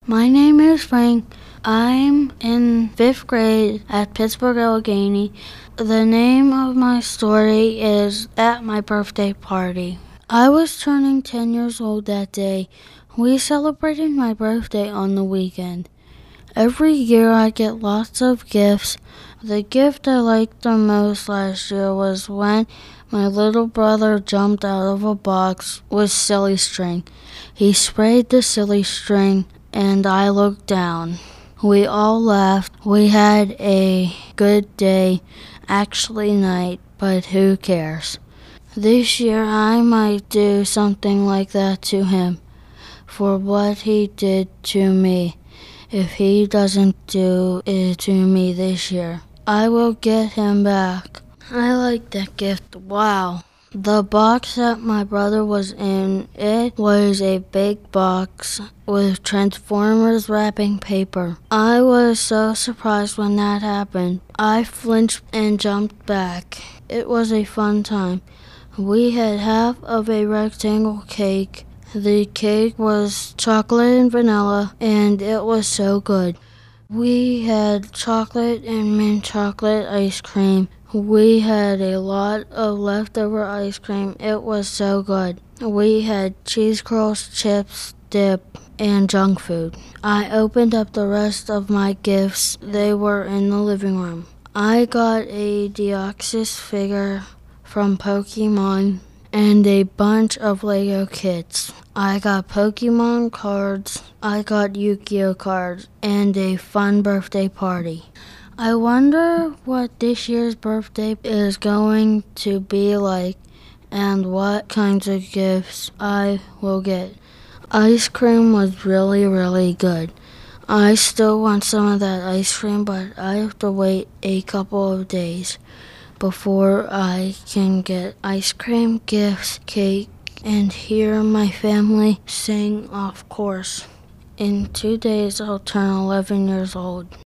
My name is Frank. I'm in 5th grade at Pittsburgh Allegheny. The name of my story is At My Birthday Party. I was turning 10 years old that day. We celebrated my birthday on the weekend. Every year I get lots of gifts. The gift I liked the most last year was when my little brother jumped out of a box with silly string. He sprayed the silly string and I looked down. We all laughed. We had a good day, actually night, but who cares? This year I might do something like that to him for what he did to me. If he doesn't do it to me this year, I will get him back. I like that gift. Wow. The box that my brother was in, it was a big box with Transformers wrapping paper. I was so surprised when that happened. I flinched and jumped back. It was a fun time. We had half of a rectangle cake. The cake was chocolate and vanilla, and it was so good. We had chocolate and mint chocolate ice cream. We had a lot of leftover ice cream. It was so good. We had cheese curls, chips, dip, and junk food. I opened up the rest of my gifts. They were in the living room. I got a Deoxys figure from Pokemon and a bunch of Lego kits. I got Pokemon cards, I got Yu-Gi-Oh cards, and a fun birthday party. I wonder what this year's birthday is going to be like and what kinds of gifts I will get. Ice cream was really, really good. I still want some of that ice cream, but I have to wait a couple of days before I can get ice cream, gifts, cake, and hear my family sing, of course. In 2 days, I'll turn 11 years old.